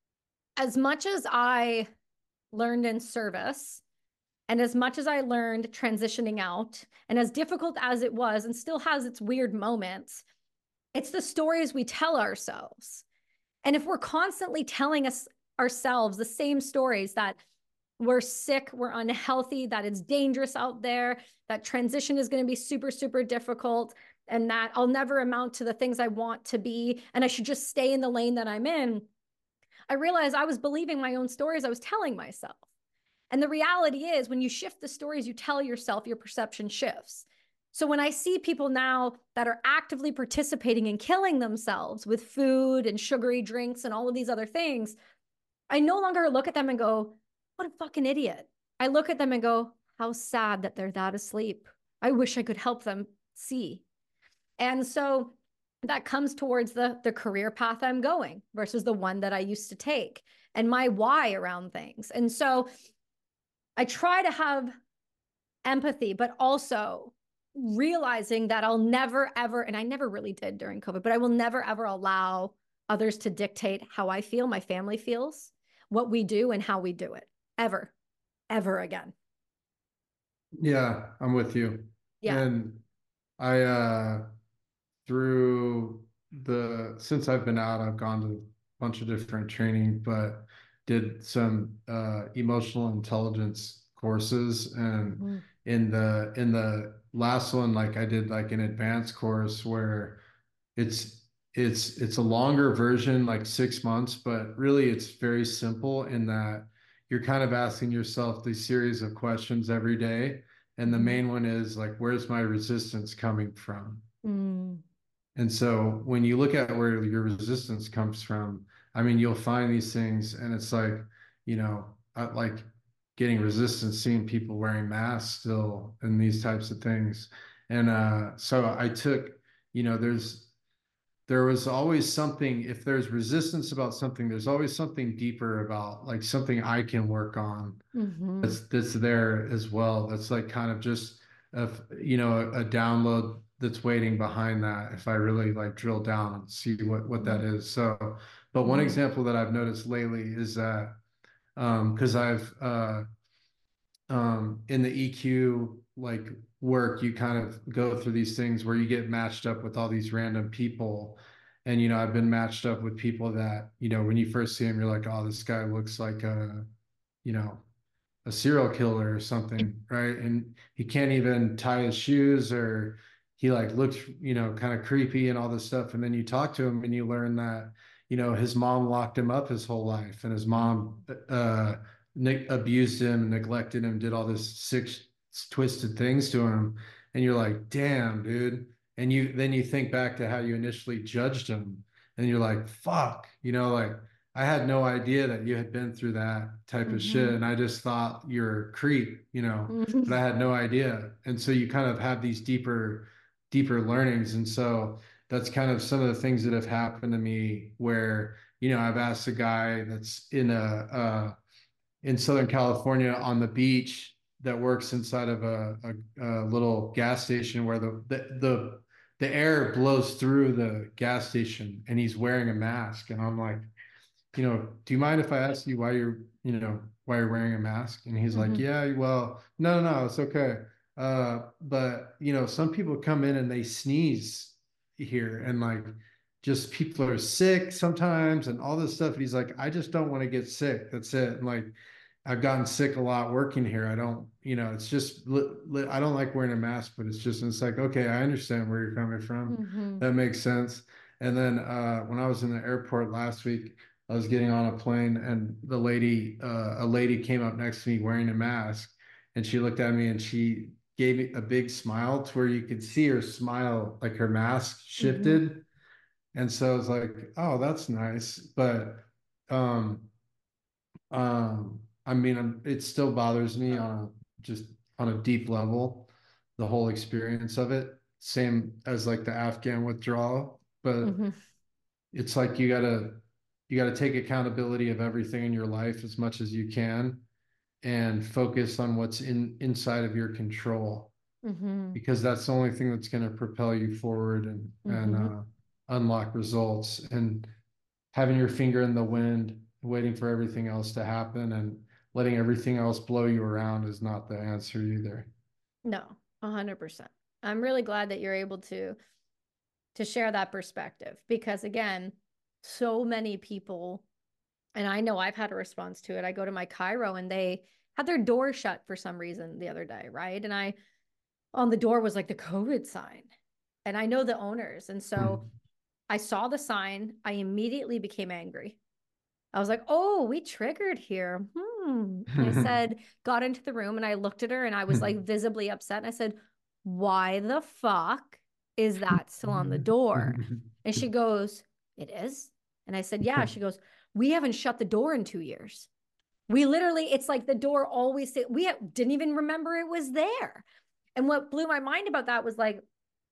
as much as I learned in service, and as much as I learned transitioning out, and as difficult as it was, and still has its weird moments, it's the stories we tell ourselves. And if we're constantly telling us ourselves the same stories that we're sick, we're unhealthy, that it's dangerous out there, that transition is going to be super, super difficult, and that I'll never amount to the things I want to be, and I should just stay in the lane that I'm in, I realized I was believing my own stories I was telling myself. And the reality is, when you shift the stories you tell yourself, your perception shifts. So when I see people now that are actively participating in killing themselves with food and sugary drinks and all of these other things, I no longer look at them and go, what a fucking idiot. I look at them and go, how sad that they're that asleep. I wish I could help them see. And so that comes towards the, the career path I'm going versus the one that I used to take and my why around things. And so I try to have empathy, but also realizing that I'll never, ever, and I never really did during COVID, but I will never, ever allow others to dictate how I feel, my family feels, what we do, and how we do it. Ever, ever again. Yeah, I'm with you. Yeah. And I, uh, through the, since I've been out, I've gone to a bunch of different training, but did some uh, emotional intelligence courses. And Mm-hmm. in the, in the last one, like I did like an advanced course where it's, it's, it's a longer version, like six months, but really it's very simple in that you're kind of asking yourself these series of questions every day. And the Mhm. main one is like, where's my resistance coming from? Mm. And so when you look at where your resistance comes from, I mean, you'll find these things, and it's like, you know, uh, like getting resistance, seeing people wearing masks still, and these types of things. And uh, so I took, you know, there's there was always something, if there's resistance about something, there's always something deeper about like something I can work on Mhm. that's that's there as well. That's like kind of just a, you know, a, a download that's waiting behind that if I really like drill down and see what what that Mhm. is. So, but one Mhm. example that I've noticed lately is that um because I've uh um in the E Q like work, you kind of go through these things where you get matched up with all these random people. And you know, I've been matched up with people that, you know, when you first see them, you're like, oh, this guy looks like a, you know, a serial killer or something, right? And he can't even tie his shoes, or he like looks, you know, kind of creepy and all this stuff. And then you talk to him and you learn that, you know, his mom locked him up his whole life, and his mom uh ne- abused him, neglected him, did all this sick, twisted things to him. And you're like, damn, dude. And you then you think back to how you initially judged him, and you're like, fuck, you know, like I had no idea that you had been through that type of shit. Mhm. And I just thought you're a creep, you know, but I Mhm. had no idea. And so you kind of have these deeper, deeper learnings. And so that's kind of some of the things that have happened to me where, you know, I've asked a guy that's in a, uh, in Southern California on the beach that works inside of a, a, a little gas station where the, the, the, the air blows through the gas station, and he's wearing a mask. And I'm like, you know, do you mind if I ask you why you're, you know, why you're wearing a mask? And he's like, Mhm. yeah, well, no, no, no, it's okay. Uh, but you know, some people come in and they sneeze here, and like just people are sick sometimes and all this stuff. And he's like, I just don't want to get sick. That's it. And like, I've gotten sick a lot working here. I don't, you know, it's just, li- li- I don't like wearing a mask, but it's just, it's like, okay, I understand where you're coming from. Mhm. That makes sense. And then uh, when I was in the airport last week, I was getting on a plane, and the lady, uh, a lady came up next to me wearing a mask, and she looked at me and she gave me a big smile to where you could see her smile, like her mask Mhm. shifted. And so I was like, oh, that's nice. But um, um, I mean, I'm, it still bothers me on a just on a deep level, the whole experience of it. Same as like the Afghan withdrawal, but Mhm. it's like you gotta you gotta take accountability of everything in your life as much as you can, and focus on what's in inside of your control, Mhm. because that's the only thing that's going to propel you forward and and Mhm. uh, unlock results. And having your finger in the wind, waiting for everything else to happen and letting everything else blow you around is not the answer either. No, a hundred percent. I'm really glad that you're able to to share that perspective because again, so many people, and I know I've had a response to it. I go to my chiro and they had their door shut for some reason the other day, right? And I on the door was like the COVID sign. And I know the owners. And so I saw the sign. I immediately became angry. I was like, oh, we triggered here. Hmm. And I said, got into the room and I looked at her and I was like visibly upset. And I said, why the fuck is that still on the door? And she goes, it is. And I said, yeah. She goes, we haven't shut the door in two years. We literally, it's like the door always, we didn't even remember it was there. And what blew my mind about that was like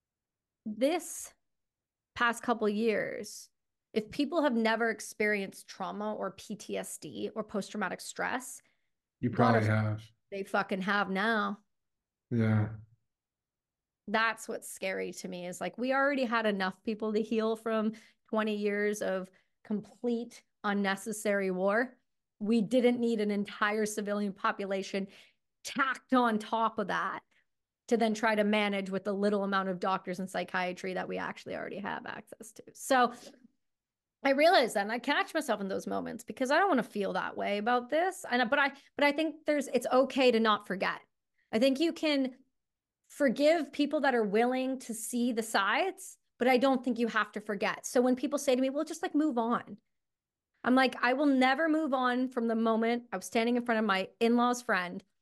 this past couple years, if people have never experienced trauma or P T S D or post traumatic stress, You God, probably if have. they fucking have now. Yeah. That's what's scary to me is like we already had enough people to heal from twenty years of complete unnecessary war. We didn't need an entire civilian population tacked on top of that to then try to manage with the little amount of doctors and psychiatry that we actually already have access to. So I realize that and I catch myself in those moments because I don't want to feel that way about this. And but I but I think there's it's okay to not forget. I think you can forgive people that are willing to see the sides, but I don't think you have to forget. So when people say to me, well, just like move on. I'm like, I will never move on from the moment I was standing in front of my in-laws friend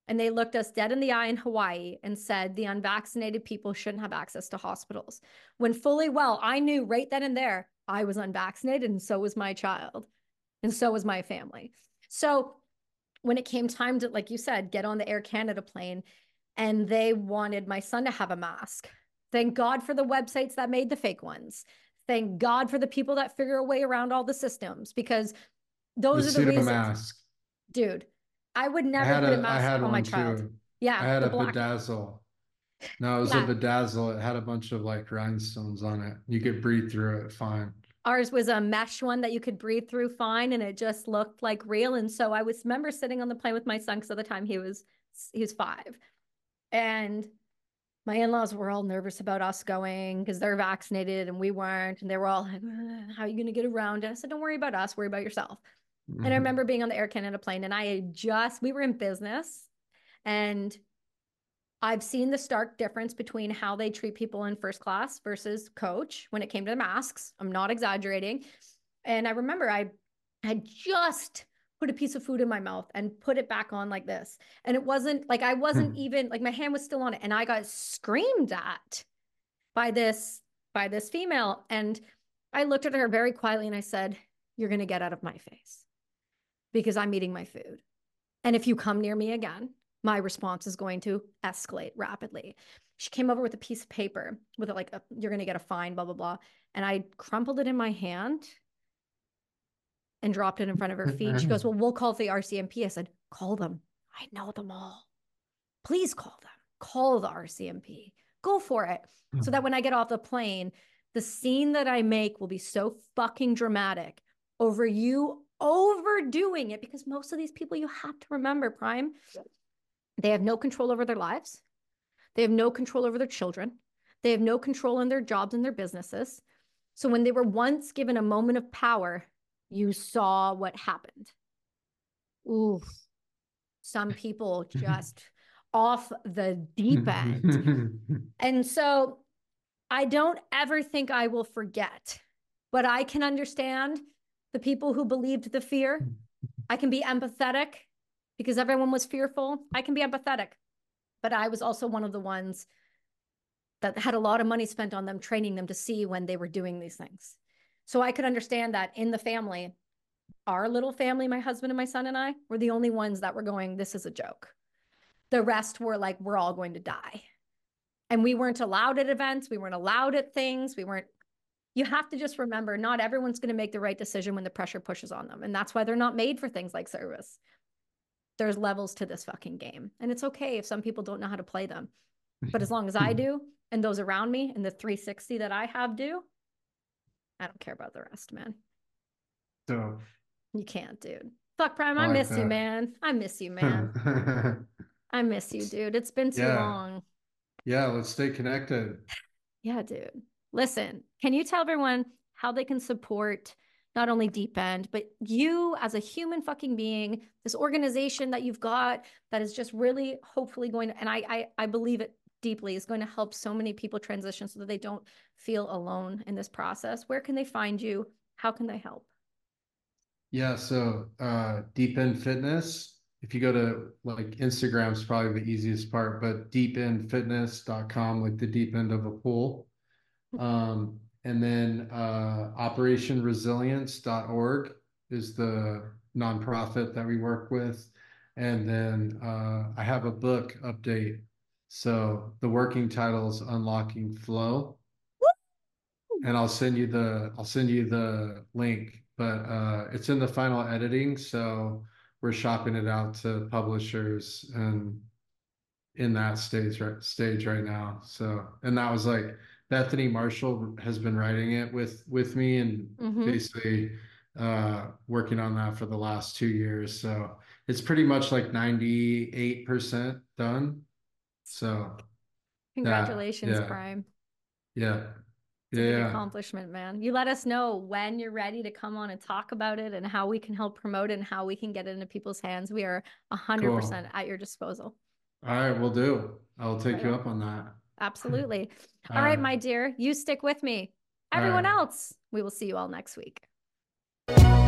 And they looked us dead in the eye in Hawaii and said the unvaccinated people shouldn't have access to hospitals. When fully well, I knew right then and there I was unvaccinated, and so was my child, and so was my family. So when it came time to, like you said, get on the Air Canada plane, and they wanted my son to have a mask. Thank God for the websites that made the fake ones. Thank God for the people that figure a way around all the systems, because those The are the pseudo reasons. mask. Dude, I would I never had put a a I mask had on my one child. too. I Yeah, had the a black. bedazzle. No, it was a Yeah, bedazzle. It had a bunch of like rhinestones on it. You could breathe through it fine. ours was a mesh one that you could breathe through fine, and it just looked like real. And so I was remember sitting on the plane with my son, because at the time he was he was five, and my in-laws were all nervous about us going because they're vaccinated and we weren't, and they were all like, how are you going to get around it? I said, don't worry about us, worry about yourself. And I remember being on the Air Canada plane, and I had just we were in business, and I've seen the stark difference between how they treat people in first class versus coach when it came to the masks. I'm not exaggerating. And I remember I had just put a piece of food in my mouth and put it back on like this. And it wasn't like I wasn't even like my hand was still on it. And I got screamed at by this by this female. And I looked at her very quietly and I said, you're going to get out of my face because I'm eating my food. And if you come near me again, my response is going to escalate rapidly. She came over with a piece of paper with it like, a, you're going to get a fine, blah, blah, blah. And I crumpled it in my hand and dropped it in front of her feet. She goes, well, we'll call the R C M P. I said, call them. I know them all. Please call them. Call the R C M P. Go for it. So that when I get off the plane, the scene that I make will be so fucking dramatic over you overdoing it, because most of these people, you have to remember, Prime, they have no control over their lives. They have no control over their children. They have no control in their jobs and their businesses. So when they were once given a moment of power, you saw what happened. Ooh, some people just off the deep end. And so I don't ever think I will forget, but I can understand the people who believed the fear. I can be empathetic because everyone was fearful. I can be empathetic, but I was also one of the ones that had a lot of money spent on them, training them to see when they were doing these things. So I could understand that in the family, our little family, my husband and my son and I, were the only ones that were going, this is a joke. The rest were like, we're all going to die. And we weren't allowed at events. We weren't allowed at things. We weren't, you have to just remember, not everyone's going to make the right decision when the pressure pushes on them. And that's why they're not made for things like service. There's levels to this fucking game. And it's okay if some people don't know how to play them. But as long as I do, and those around me, and the three sixty that I have do, I don't care about the rest, man. So You can't, dude. Fuck, Prime, I I like miss you, that. man. I miss you, man. I miss you, dude. It's been too Yeah. long. Yeah, let's stay connected. Yeah, dude. Listen, can you tell everyone how they can support not only Deep End, but you as a human fucking being, this organization that you've got that is just really hopefully going to, and I, I, I believe it deeply, is going to help so many people transition so that they don't feel alone in this process. Where can they find you? How can they help? Yeah, so uh Deep End Fitness. If you go to like Instagram's probably the easiest part, but deep end fitness dot com, like the deep end of a pool. Um, and then uh operation resilience dot org is the nonprofit that we work with. And then uh I have a book update. So the working title is Unlocking Flow. And I'll send you the I'll send you the link, but uh, it's in the final editing, so we're shopping it out to publishers and in that stage right stage right now. So, and that was like Bethany Marshall has been writing it with with me and Mm-hmm. basically uh working on that for the last two years. So it's pretty much like ninety-eight percent done. So that Congratulations, yeah, Prime. yeah, It's a yeah, big yeah. accomplishment, man. You let us know when you're ready to come on and talk about it and how we can help promote it and how we can get it into people's hands. We are Cool. one hundred percent at your disposal. All right, we'll do. I'll take Right you on. up on that. Absolutely. All All right, right. my dear, you stick with me. All Everyone right. else, we will see you all next week.